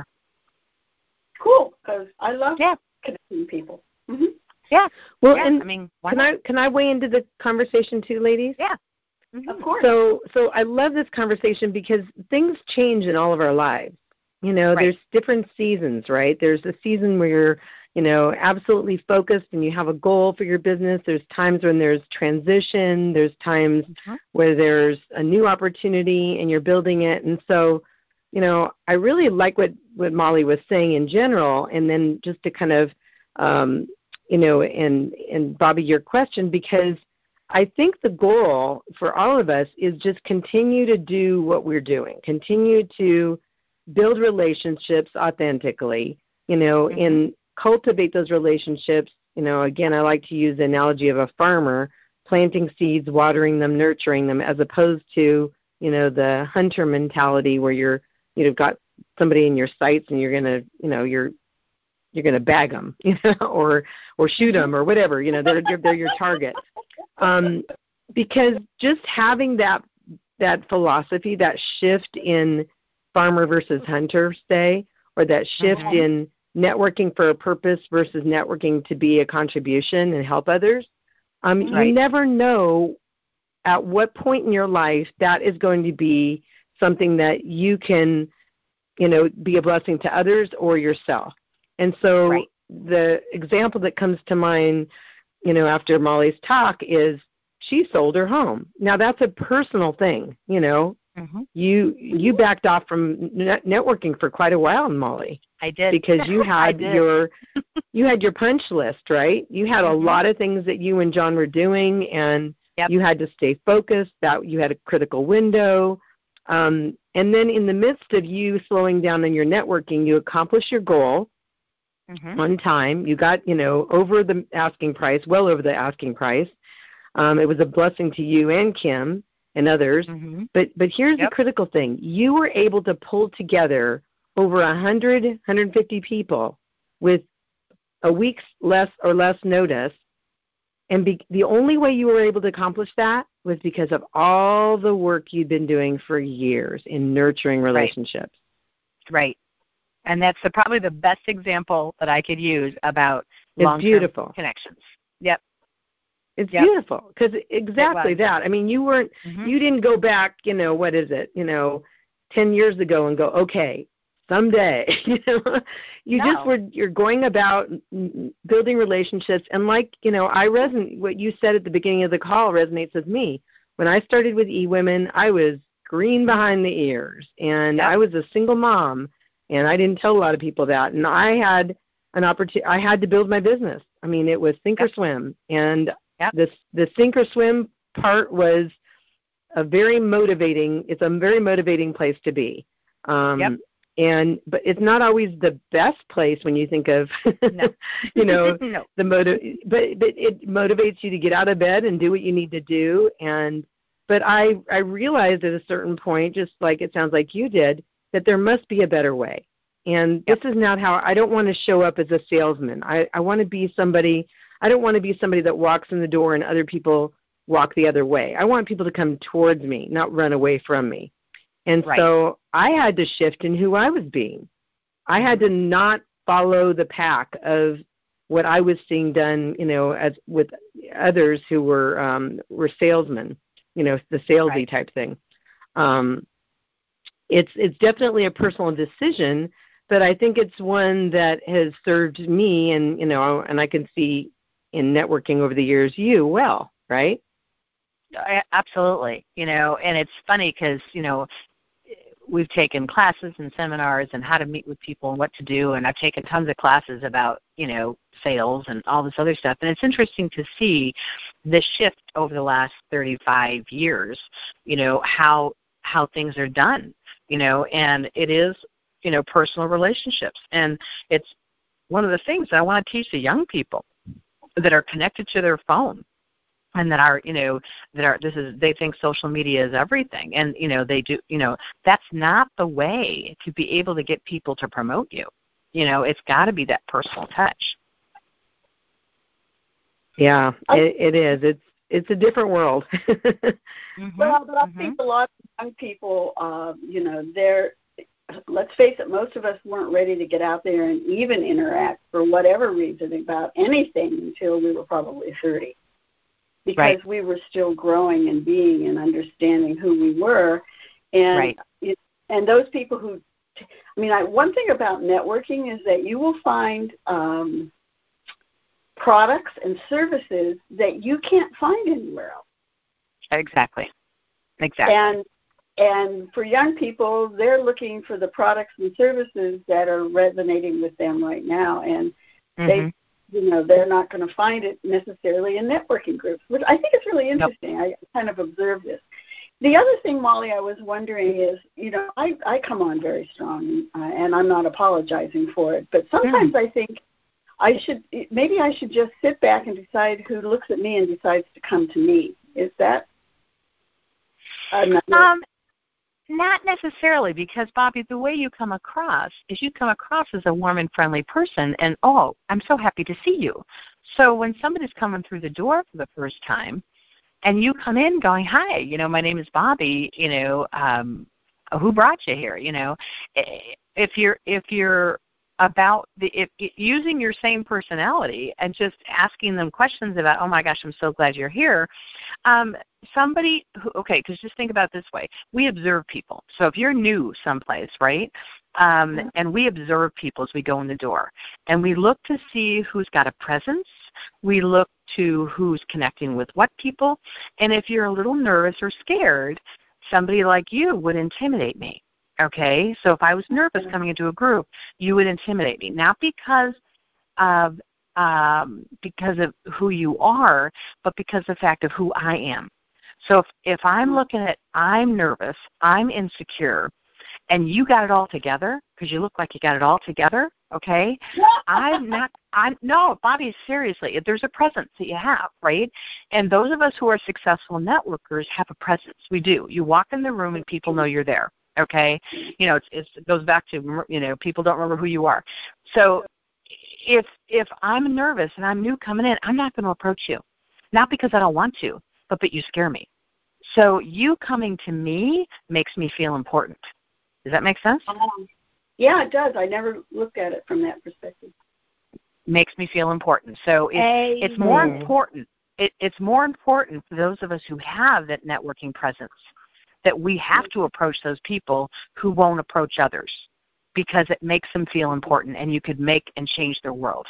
Cool, because I love yeah. connecting people. Mm-hmm. Yeah. Well, yeah. and I mean, can I can I weigh into the conversation too, ladies? Yeah. Mm-hmm. Of course. So so I love this conversation because things change in all of our lives. You know, right. there's different seasons, right? There's a season where you're, you know, absolutely focused and you have a goal for your business. There's times when there's transition. There's times mm-hmm. where there's a new opportunity and you're building it. And so, you know, I really like what, what Molly was saying in general. And then just to kind of, um, you know, and, and Bobby, your question, because I think the goal for all of us is just continue to do what we're doing, continue to build relationships authentically, you know, mm-hmm. and cultivate those relationships. You know, again, I like to use the analogy of a farmer planting seeds, watering them, nurturing them, as opposed to, you know, the hunter mentality where you're, you know, got somebody in your sights and you're going to, you know, you're, you're going to bag them, you know, or, or shoot them or whatever, you know, they're, they're, they're your target. Um, because just having that, that philosophy, that shift in farmer versus hunter, say, or that shift mm-hmm. in networking for a purpose versus networking to be a contribution and help others, um, right. you never know at what point in your life that is going to be something that you can, you know, be a blessing to others or yourself. And so right. the example that comes to mind, you know, after Molly's talk is she sold her home. Now, that's a personal thing, you know. Mm-hmm. You you backed off from net- networking for quite a while, Molly. I did because you had your you had your punch list, right? You had a mm-hmm. lot of things that you and John were doing, and yep. you had to stay focused. That you had a critical window, um, and then in the midst of you slowing down on your networking, you accomplished your goal mm-hmm. on time. You got you know over the asking price, well over the asking price. Um, it was a blessing to you and Kim and others. Mm-hmm. But but here's yep. the critical thing. You were able to pull together over one hundred, one hundred fifty people with a week's less or less notice. And be, the only way you were able to accomplish that was because of all the work you'd been doing for years in nurturing relationships. Right. right. And that's the, probably the best example that I could use about it's long-term beautiful. connections. Yep. It's yep. beautiful because exactly it that. I mean, you weren't, mm-hmm. you didn't go back, you know, what is it, you know, ten years ago and go, okay, someday, you know, you no. just were, you're going about building relationships. And like, you know, I resonate, what you said at the beginning of the call resonates with me. When I started with eWomen, I was green behind the ears and yep. I was a single mom and I didn't tell a lot of people that. And I had an opportunity, I had to build my business. I mean, it was sink yep. or swim. And Yep. This the sink or swim part was a very motivating. It's a very motivating place to be, um, yep. and but it's not always the best place when you think of, no. you know, no. the motive. But, but it motivates you to get out of bed and do what you need to do. And but I I realized at a certain point, just like it sounds like you did, that there must be a better way. And yep. this is not how I don't want to show up as a salesman. I, I want to be somebody. I don't want to be somebody that walks in the door and other people walk the other way. I want people to come towards me, not run away from me. And right. so I had to shift in who I was being. I had to not follow the pack of what I was seeing done, you know, as with others who were um, were salesmen, you know, the salesy right. type thing. Um, it's it's definitely a personal decision, but I think it's one that has served me, and you know, and I can see in networking over the years you well, right? Absolutely, you know, and it's funny because you know we've taken classes and seminars and how to meet with people and what to do, and I've taken tons of classes about you know sales and all this other stuff, and it's interesting to see the shift over the last thirty-five years, you know, how how things are done, you know, and it is, you know, personal relationships. And it's one of the things that I want to teach the young people that are connected to their phone and that are, you know, that are, this is, they think social media is everything. And, you know, they do, you know, that's not the way to be able to get people to promote you. You know, it's got to be that personal touch. Yeah, it, it is. It's, it's a different world. mm-hmm, well, but I mm-hmm. think a lot of young people, uh, you know, they're, let's face it, most of us weren't ready to get out there and even interact for whatever reason about anything until we were probably thirty. Because right. we were still growing and being and understanding who we were. And right. it, and those people who, I mean, I, one thing about networking is that you will find um, products and services that you can't find anywhere else. Exactly. Exactly. And and for young people, they're looking for the products and services that are resonating with them right now. And mm-hmm. they, you know, they're not going to find it necessarily in networking groups, which I think is really interesting. Nope. I kind of observed this. The other thing, Molly, I was wondering is, you know, I, I come on very strong, uh, and I'm not apologizing for it, but sometimes mm. I think I should, maybe I should just sit back and decide who looks at me and decides to come to me. Is that? I'm not um, not necessarily, because, Bobby, the way you come across is you come across as a warm and friendly person, and, oh, I'm so happy to see you. So when somebody's coming through the door for the first time, and you come in going, hi, you know, my name is Bobby, you know, um, who brought you here, you know, if you're, if you're about the, if, using your same personality and just asking them questions about, oh my gosh, I'm so glad you're here. Um, somebody who, okay, because just think about it this way. We observe people. So if you're new someplace, right, um, and we observe people as we go in the door, and we look to see who's got a presence. We look to who's connecting with what people. And if you're a little nervous or scared, somebody like you would intimidate me. Okay, so if I was nervous coming into a group, you would intimidate me, not because of um, because of who you are, but because of the fact of who I am. So if, if I'm looking at, I'm nervous, I'm insecure, and you got it all together, because you look like you got it all together, okay, I'm not, I'm, no, Bobby, seriously, there's a presence that you have, right? And those of us who are successful networkers have a presence. We do. You walk in the room and people know you're there. Okay, you know, it's, it's, it goes back to, you know, people don't remember who you are. So if if I'm nervous and I'm new coming in, I'm not going to approach you, not because I don't want to, but but you scare me. So you coming to me makes me feel important. Does that make sense? Um, yeah, it does. I never looked at it from that perspective. Makes me feel important. So it, it's more important. It, it's more important for those of us who have that networking presence, that we have to approach those people who won't approach others, because it makes them feel important, and you could make and change their world.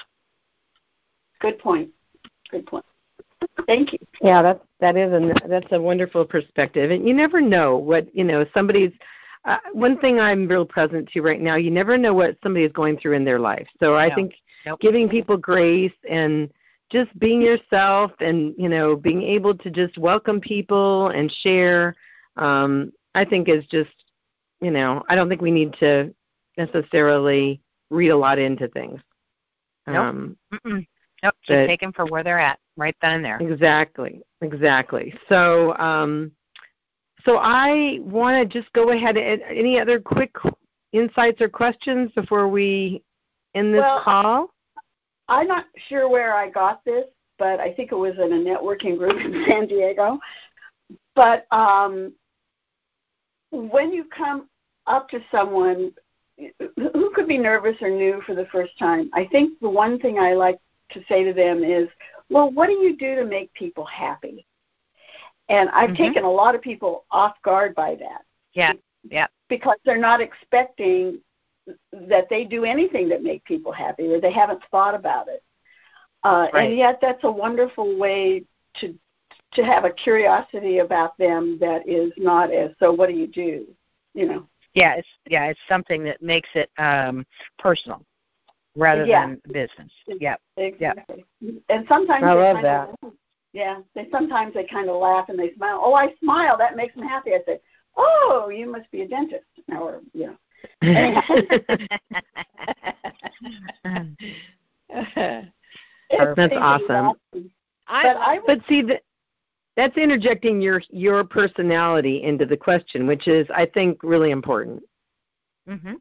Good point. Good point. Thank you. Yeah, that's that is a that's a wonderful perspective, and you never know what you know somebody's. Uh, one thing I'm real present to right now, you never know what somebody is going through in their life. So I no. think nope. giving people grace and just being yourself, and you know being able to just welcome people and share. Um, I think is just, you know, I don't think we need to necessarily read a lot into things. Nope. Um, Mm-mm. Nope. Just take them for where they're at, right then and there. Exactly. Exactly. So, um, so I want to just go ahead. And, any other quick insights or questions before we end this well, call? I'm not sure where I got this, but I think it was in a networking group in San Diego. But um, when you come up to someone who could be nervous or new for the first time, I think the one thing I like to say to them is, well, what do you do to make people happy? And I've mm-hmm. taken a lot of people off guard by that. Yeah, yeah. Because they're not expecting that they do anything that make people happy, or they haven't thought about it. Uh, right. And yet that's a wonderful way to to have a curiosity about them that is not as, so what do you do? You know. Yeah, it's yeah, it's something that makes it um, personal rather yeah. than business. Yeah, exactly. Yep. And sometimes I they love kind that. Of, yeah, they sometimes they kind of laugh and they smile. Oh, I smile. That makes them happy. I said, oh, you must be a dentist, or you know. That's awesome. But I but see that. That's interjecting your your personality into the question, which is, I think, really important. Mhm.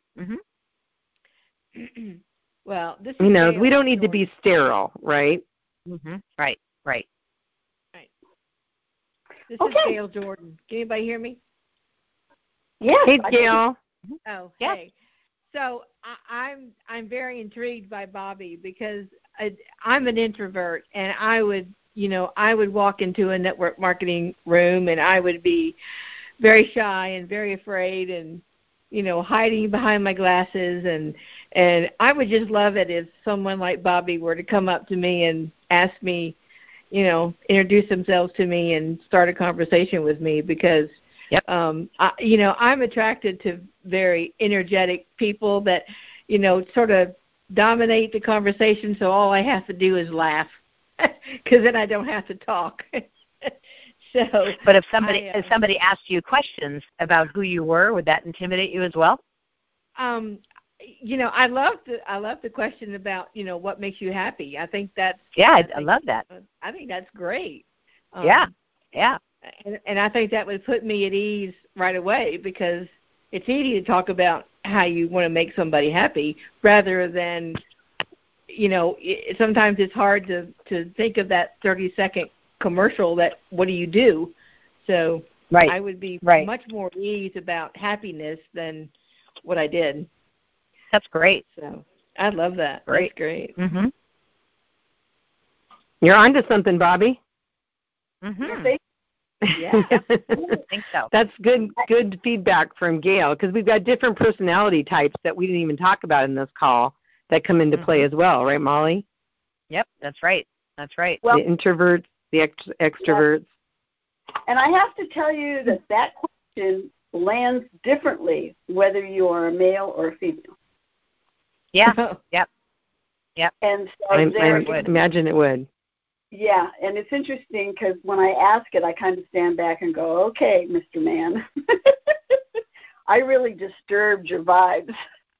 Mhm. Well, this is you know, we don't need to be sterile, right? Mhm. Right. Right. Right. This okay. is Gail Jordan. Can anybody hear me? Yes. Hey, Gail. Oh, yeah. hey. So I, I'm I'm very intrigued by Bobby because I, I'm an introvert, and I would. You know, I would walk into a network marketing room and I would be very shy and very afraid and, you know, hiding behind my glasses. And, and I would just love it if someone like Bobby were to come up to me and ask me, you know, introduce themselves to me and start a conversation with me because, yep. um, I, you know, I'm attracted to very energetic people that, you know, sort of dominate the conversation. So all I have to do is laugh. Because then I don't have to talk. so, but if somebody I, uh, if somebody asked you questions about who you were, would that intimidate you as well? Um, you know, I love the I love the question about you know what makes you happy. I think that's yeah, I, I, I think, love that. I think that's great. Um, yeah, yeah. And, and I think that would put me at ease right away because it's easy to talk about how you want to make somebody happy rather than. You know, it, sometimes it's hard to, to think of that thirty-second commercial that what do you do? So right. I would be right. much more at ease about happiness than what I did. That's great. So I love that. Great. That's great. Mm-hmm. You're onto something, Bobby. Mm-hmm. Yeah, I think so. That's good good feedback from Gail because we've got different personality types that we didn't even talk about in this call that come into play mm-hmm. as well, right, Molly? Yep, that's right. That's right. Well, the introverts, the ext- extroverts. And I have to tell you that that question lands differently whether you are a male or a female. Yeah, yep. Yep. And so I, there, I imagine it would. Yeah, and it's interesting because when I ask it, I kind of stand back and go, okay, Mister Man, I really disturbed your vibes.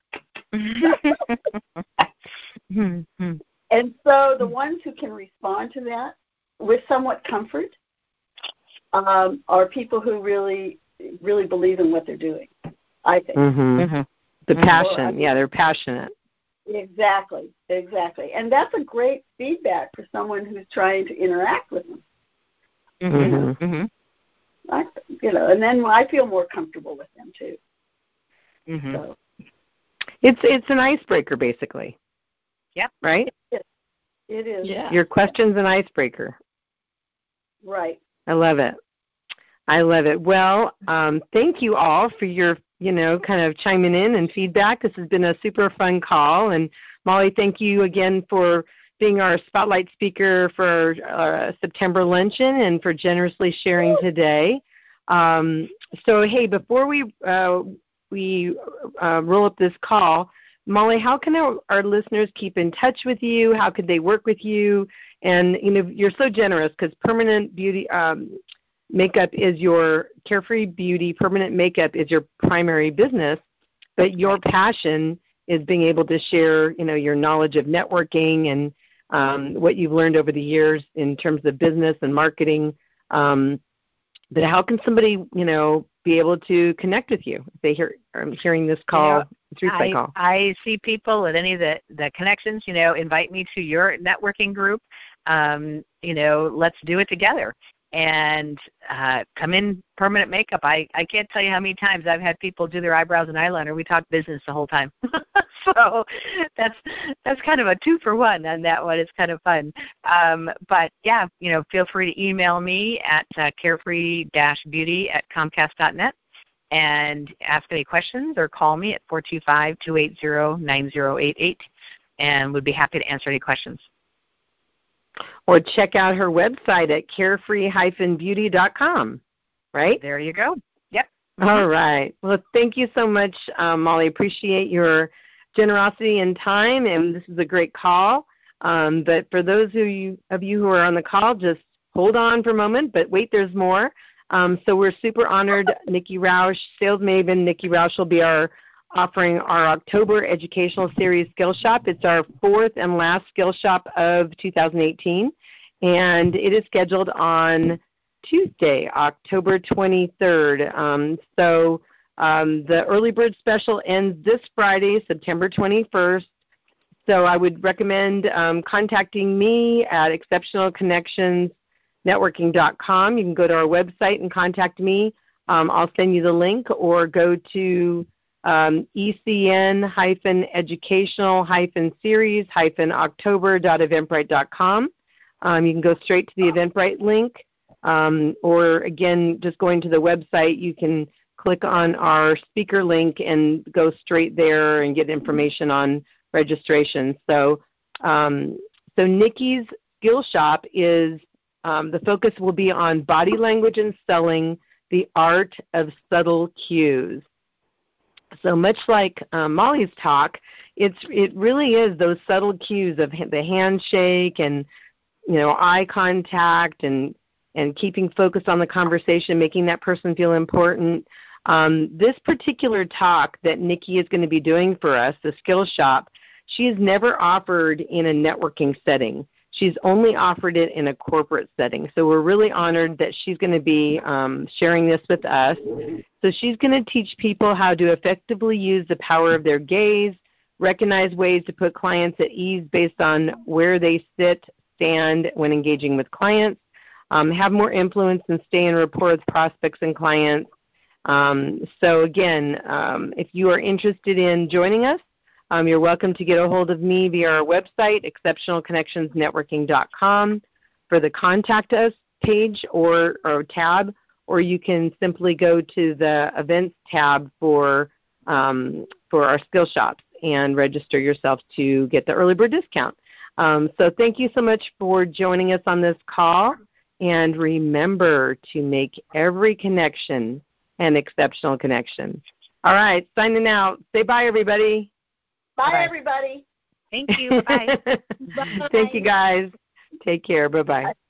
And so the ones who can respond to that with somewhat comfort um, are people who really, really believe in what they're doing, I think. Mm-hmm. Mm-hmm. The Mm-hmm. passion, yeah, they're passionate. Exactly, exactly. And that's a great feedback for someone who's trying to interact with them. Mm-hmm. You know, Mm-hmm. I, you know, and then I feel more comfortable with them too. Mm-hmm. So. It's it's an icebreaker, basically. Yep. Right? It is. Yeah. Your question's an icebreaker. Right. I love it. I love it. Well, um, thank you all for your, you know, kind of chiming in and feedback. This has been a super fun call. And Molly, thank you again for being our spotlight speaker for our September luncheon and for generously sharing today. Um, so, hey, before we uh, we uh, roll up this call, Molly, how can our, our listeners keep in touch with you? How could they work with you? And, you know, you're so generous because Permanent Beauty um, Makeup is your, Carefree Beauty Permanent Makeup is your primary business, but your passion is being able to share, you know, your knowledge of networking and um, what you've learned over the years in terms of business and marketing. Um, but how can somebody, you know, be able to connect with you if they hear, I'm hearing this call, you know, this replay I, call? I see people at any of the, the connections, you know, invite me to your networking group. um, you know, let's do it together. And uh, come in permanent makeup. I, I can't tell you how many times I've had people do their eyebrows and eyeliner. We talk business the whole time. So that's that's kind of a two for one on that one. It's kind of fun. Um, but, yeah, you know, feel free to email me at uh, carefree dash beauty at comcast dot net and ask any questions, or call me at four two five, two eight zero, nine zero eight eight, and we'd be happy to answer any questions. Or check out her website at carefree dash beauty dot com, right? There you go. Yep. All right. Well, thank you so much, um, Molly. Appreciate your generosity and time, and this is a great call. Um, but for those of you, of you who are on the call, just hold on for a moment, but wait, there's more. Um, so we're super honored. Nikki Roush, sales maven Nikki Roush, will be our offering our October educational series Skill Shop. It's our fourth and last Skill Shop of two thousand eighteen, and it is scheduled on Tuesday, October twenty-third. Um, so um, the early bird special ends this Friday, September twenty-first. So I would recommend um, contacting me at exceptional connections networking dot com. You can go to our website and contact me. Um, I'll send you the link, or go to Um, E C N educational series october dot eventbrite dot com. Um, you can go straight to the Eventbrite link, um, or again, just going to the website, you can click on our speaker link and go straight there and get information on registration. So, um, so Nikki's Skill Shop is, um, the focus will be on body language and selling, the art of subtle cues. So much like um, Molly's talk, it's it really is those subtle cues of the handshake and, you know, eye contact and and keeping focus on the conversation, making that person feel important. Um, this particular talk that Nikki is going to be doing for us, the Skill Shop, she has never offered in a networking setting. She's only offered it in a corporate setting. So we're really honored that she's going to be um, sharing this with us. So she's going to teach people how to effectively use the power of their gaze, recognize ways to put clients at ease based on where they sit, stand when engaging with clients, um, have more influence and stay in rapport with prospects and clients. Um, so again, um, if you are interested in joining us, Um, you're welcome to get a hold of me via our website, exceptional connections networking dot com, for the Contact Us page or, or tab, or you can simply go to the Events tab for, um, for our skill shops and register yourself to get the early bird discount. Um, so thank you so much for joining us on this call, and remember to make every connection an exceptional connection. All right, signing out. Say bye, everybody. Bye, Bye. everybody. Thank you. Bye. Thank you, guys. Take care. Bye-bye.